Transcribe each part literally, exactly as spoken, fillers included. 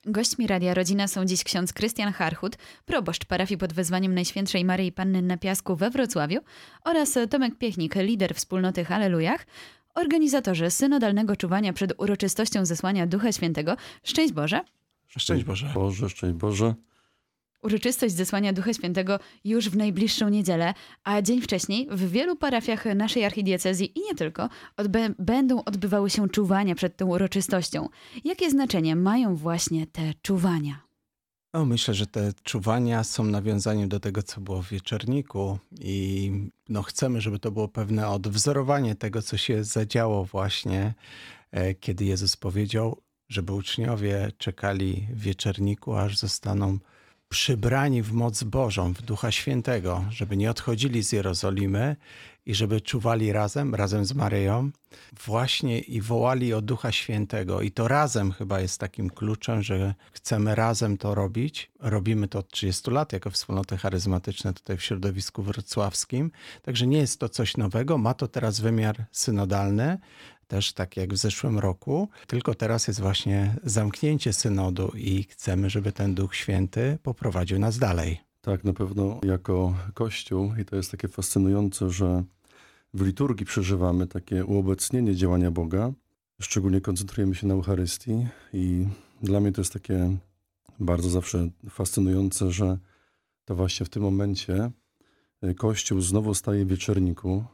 Gośćmi Radia Rodzina są dziś ksiądz Krystian Harchut, proboszcz parafii pod wezwaniem Najświętszej Maryi Panny na Piasku we Wrocławiu oraz Tomek Piechnik, lider wspólnoty Hallelujah, organizatorzy synodalnego czuwania przed uroczystością zesłania Ducha Świętego. Szczęść Boże! Szczęść Boże! Boże, szczęść Boże! Uroczystość zesłania Ducha Świętego już w najbliższą niedzielę, a dzień wcześniej w wielu parafiach naszej archidiecezji i nie tylko odbę- będą odbywały się czuwania przed tą uroczystością. Jakie znaczenie mają właśnie te czuwania? No, myślę, że te czuwania są nawiązaniem do tego, co było w Wieczorniku i no, chcemy, żeby to było pewne odwzorowanie tego, co się zadziało właśnie, e, kiedy Jezus powiedział, żeby uczniowie czekali w Wieczorniku, aż zostaną przybrani w moc Bożą, w Ducha Świętego, żeby nie odchodzili z Jerozolimy i żeby czuwali razem, razem z Maryją właśnie i wołali o Ducha Świętego. I to razem chyba jest takim kluczem, że chcemy razem to robić. Robimy to od trzydziestu lat jako wspólnoty charyzmatyczne tutaj w środowisku wrocławskim. Także nie jest to coś nowego, ma to teraz wymiar synodalny, też tak jak w zeszłym roku, tylko teraz jest właśnie zamknięcie synodu i chcemy, żeby ten Duch Święty poprowadził nas dalej. Tak, na pewno jako Kościół i to jest takie fascynujące, że w liturgii przeżywamy takie uobecnienie działania Boga. Szczególnie koncentrujemy się na Eucharystii i dla mnie to jest takie bardzo zawsze fascynujące, że to właśnie w tym momencie Kościół znowu staje w wieczorniku,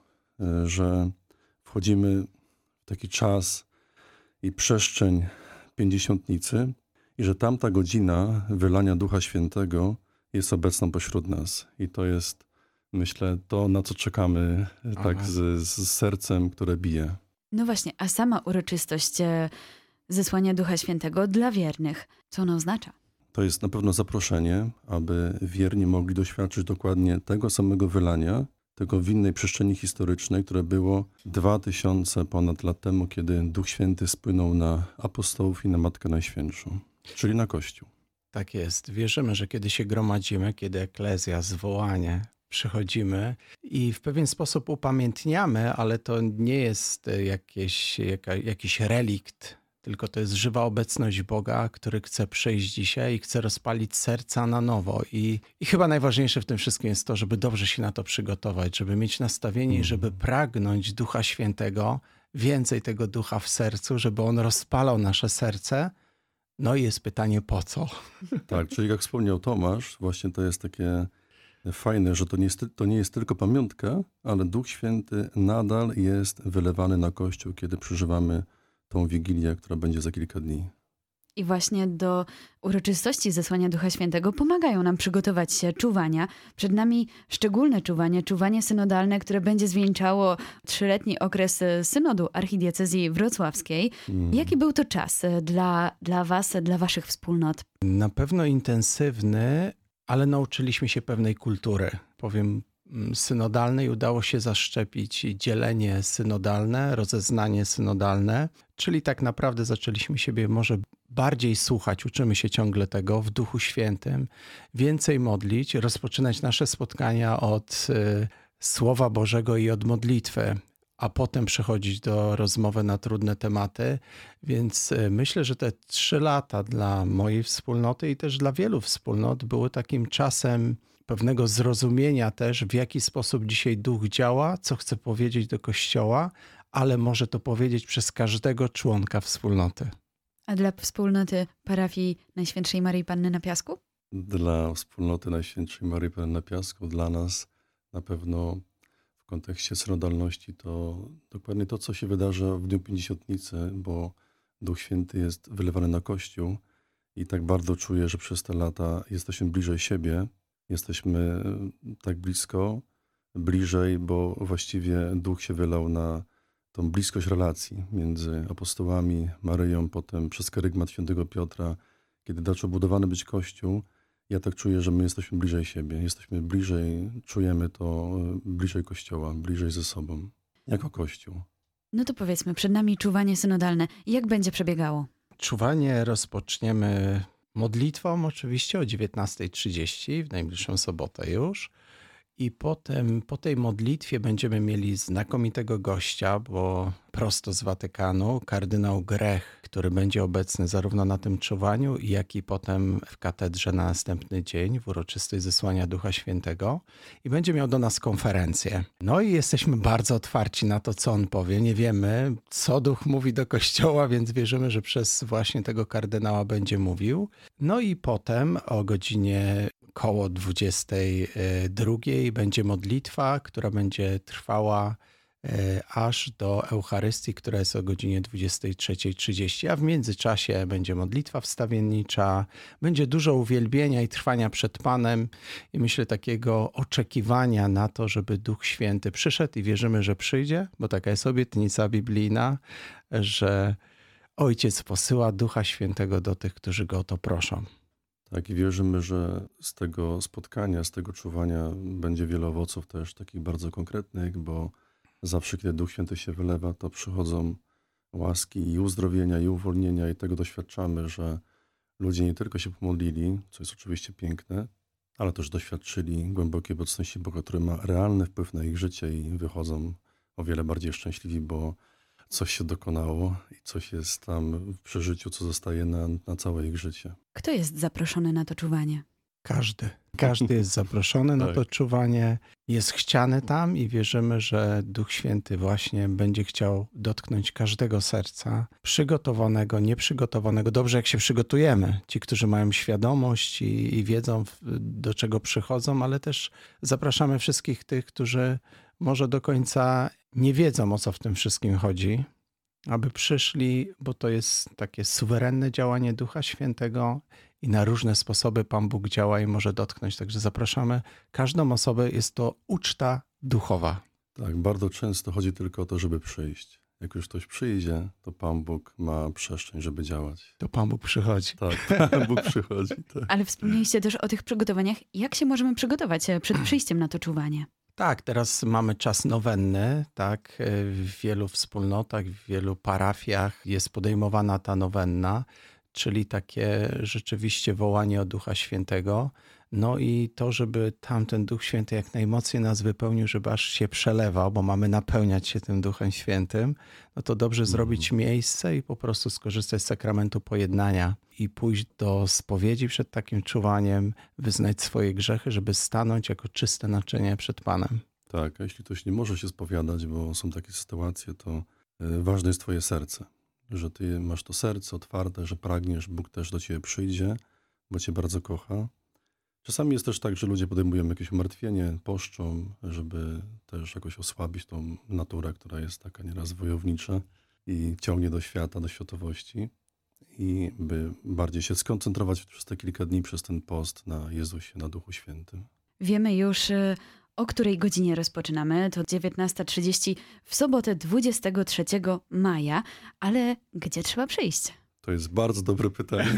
że wchodzimy w taki czas i przestrzeń pięćdziesiątnicy i że tamta godzina wylania Ducha Świętego jest obecną pośród nas. I to jest, myślę, to, na co czekamy tak z, z sercem, które bije. No właśnie, a sama uroczystość e, zesłania Ducha Świętego dla wiernych, co ona oznacza? To jest na pewno zaproszenie, aby wierni mogli doświadczyć dokładnie tego samego wylania, tego w innej przestrzeni historycznej, które było dwa tysiące ponad lat temu, kiedy Duch Święty spłynął na apostołów i na Matkę Najświętszą, czyli na Kościół. Tak jest. Wierzymy, że kiedy się gromadzimy, kiedy eklezja, zwołanie, przychodzimy i w pewien sposób upamiętniamy, ale to nie jest jakieś, jaka, jakiś relikt, tylko to jest żywa obecność Boga, który chce przyjść dzisiaj i chce rozpalić serca na nowo. I, i chyba najważniejsze w tym wszystkim jest to, żeby dobrze się na to przygotować, żeby mieć nastawienie i żeby pragnąć Ducha Świętego, więcej tego Ducha w sercu, żeby On rozpalał nasze serce. No i jest pytanie, po co? Tak, czyli jak wspomniał Tomasz, właśnie to jest takie fajne, że to nie jest, to nie jest tylko pamiątka, ale Duch Święty nadal jest wylewany na Kościół, kiedy przeżywamy tą Wigilię, która będzie za kilka dni. I właśnie do uroczystości zesłania Ducha Świętego pomagają nam przygotować się czuwania. Przed nami szczególne czuwanie, czuwanie synodalne, które będzie zwieńczało trzyletni okres synodu archidiecezji wrocławskiej. Mm. Jaki był to czas dla, dla was, dla waszych wspólnot? Na pewno intensywny, ale nauczyliśmy się pewnej kultury. Powiem synodalnej, udało się zaszczepić dzielenie synodalne, rozeznanie synodalne, czyli tak naprawdę zaczęliśmy siebie może bardziej słuchać, uczymy się ciągle tego w Duchu Świętym, więcej modlić, rozpoczynać nasze spotkania od y, Słowa Bożego i od modlitwy, a potem przechodzić do rozmowy na trudne tematy, więc y, myślę, że te trzy lata dla mojej wspólnoty i też dla wielu wspólnot były takim czasem pewnego zrozumienia też, w jaki sposób dzisiaj Duch działa, co chce powiedzieć do Kościoła, ale może to powiedzieć przez każdego członka wspólnoty. A dla wspólnoty parafii Najświętszej Maryi Panny na Piasku? Dla wspólnoty Najświętszej Maryi Panny na Piasku, dla nas na pewno w kontekście synodalności to dokładnie to, co się wydarza w Dniu Pięćdziesiątnicy, bo Duch Święty jest wylewany na Kościół i tak bardzo czuję, że przez te lata jesteśmy bliżej siebie. Jesteśmy tak blisko, bliżej, bo właściwie Duch się wylał na tą bliskość relacji między apostołami, Maryją, potem przez kerygmat świętego Piotra. Kiedy zaczął budowany być Kościół, ja tak czuję, że my jesteśmy bliżej siebie. Jesteśmy bliżej, czujemy to bliżej Kościoła, bliżej ze sobą, jako Kościół. No to powiedzmy, przed nami czuwanie synodalne. Jak będzie przebiegało? Czuwanie rozpoczniemy modlitwą oczywiście o dziewiętnasta trzydzieści, w najbliższą sobotę już. I potem po tej modlitwie będziemy mieli znakomitego gościa, bo prosto z Watykanu, kardynał Grech, który będzie obecny zarówno na tym czuwaniu, jak i potem w katedrze na następny dzień, w uroczystość zesłania Ducha Świętego i będzie miał do nas konferencję. No i jesteśmy bardzo otwarci na to, co on powie. Nie wiemy, co Duch mówi do Kościoła, więc wierzymy, że przez właśnie tego kardynała będzie mówił. No i potem o godzinie koło dwudziestej drugiej będzie modlitwa, która będzie trwała aż do Eucharystii, która jest o godzinie dwudziestej trzeciej trzydzieści, a w międzyczasie będzie modlitwa wstawiennicza, będzie dużo uwielbienia i trwania przed Panem i myślę takiego oczekiwania na to, żeby Duch Święty przyszedł i wierzymy, że przyjdzie, bo taka jest obietnica biblijna, że Ojciec posyła Ducha Świętego do tych, którzy Go o to proszą. Tak, i wierzymy, że z tego spotkania, z tego czuwania będzie wiele owoców też takich bardzo konkretnych, bo zawsze, kiedy Duch Święty się wylewa, to przychodzą łaski i uzdrowienia, i uwolnienia i tego doświadczamy, że ludzie nie tylko się pomodlili, co jest oczywiście piękne, ale też doświadczyli głębokiej obecności Boga, który ma realny wpływ na ich życie i wychodzą o wiele bardziej szczęśliwi, bo coś się dokonało i coś jest tam w przeżyciu, co zostaje na, na całe ich życie. Kto jest zaproszony na to czuwanie? Każdy. Każdy jest zaproszony na Tak. to czuwanie, jest chciany tam i wierzymy, że Duch Święty właśnie będzie chciał dotknąć każdego serca, przygotowanego, nieprzygotowanego. Dobrze, jak się przygotujemy. Ci, którzy mają świadomość i, i wiedzą, do czego przychodzą, ale też zapraszamy wszystkich tych, którzy może do końca nie wiedzą, o co w tym wszystkim chodzi, aby przyszli, bo to jest takie suwerenne działanie Ducha Świętego i na różne sposoby Pan Bóg działa i może dotknąć. Także zapraszamy każdą osobę. Jest to uczta duchowa. Tak, bardzo często chodzi tylko o to, żeby przyjść. Jak już ktoś przyjdzie, to Pan Bóg ma przestrzeń, żeby działać. To Pan Bóg przychodzi. Tak, Pan Bóg przychodzi. Tak. Ale wspomnieliście też o tych przygotowaniach. Jak się możemy przygotować przed przyjściem na to czuwanie? Tak, teraz mamy czas nowenny, tak, w wielu wspólnotach, w wielu parafiach jest podejmowana ta nowenna, czyli takie rzeczywiście wołanie o Ducha Świętego. No i to, żeby tamten Duch Święty jak najmocniej nas wypełnił, żeby aż się przelewał, bo mamy napełniać się tym Duchem Świętym, no to dobrze Mhm. zrobić miejsce i po prostu skorzystać z sakramentu pojednania i pójść do spowiedzi przed takim czuwaniem, wyznać swoje grzechy, żeby stanąć jako czyste naczynie przed Panem. Tak, a jeśli ktoś nie może się spowiadać, bo są takie sytuacje, to y, ważne jest twoje serce. Że ty masz to serce otwarte, że pragniesz, Bóg też do ciebie przyjdzie, bo cię bardzo kocha. Czasami jest też tak, że ludzie podejmują jakieś umartwienie, poszczą, żeby też jakoś osłabić tą naturę, która jest taka nieraz wojownicza i ciągnie do świata, do światowości. I by bardziej się skoncentrować przez te kilka dni, przez ten post na Jezusie, na Duchu Świętym. Wiemy już, y, o której godzinie rozpoczynamy. To dziewiętnasta trzydzieści w sobotę dwudziestego trzeciego maja. Ale gdzie trzeba przyjść? To jest bardzo dobre pytanie.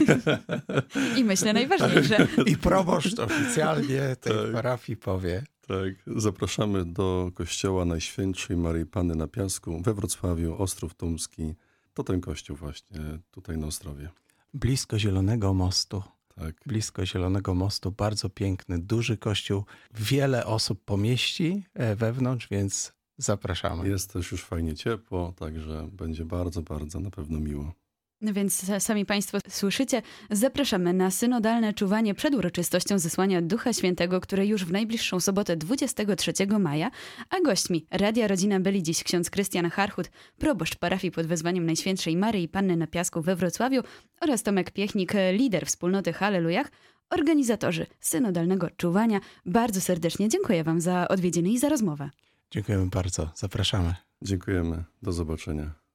I myślę najważniejsze. I proboszcz oficjalnie tej Tak. parafii powie. Tak, zapraszamy do kościoła Najświętszej Maryi Panny na Piasku we Wrocławiu, Ostrów Tumski. To ten kościół właśnie tutaj na Ostrowie. Blisko Zielonego Mostu. Tak, Blisko Zielonego Mostu, bardzo piękny, duży kościół. Wiele osób pomieści e, wewnątrz, więc zapraszamy. jest też już fajnie ciepło, także będzie bardzo, bardzo na pewno miło. No więc sami Państwo słyszycie, zapraszamy na synodalne czuwanie przed uroczystością zesłania Ducha Świętego, które już w najbliższą sobotę dwudziestego trzeciego maja, a gośćmi Radia Rodzina byli dziś ksiądz Krystian Harchut, proboszcz parafii pod wezwaniem Najświętszej Maryi Panny na Piasku we Wrocławiu oraz Tomek Piechnik, lider wspólnoty Hallelujah, organizatorzy synodalnego czuwania. Bardzo serdecznie dziękuję Wam za odwiedziny i za rozmowę. Dziękujemy bardzo. Zapraszamy. Dziękujemy, do zobaczenia.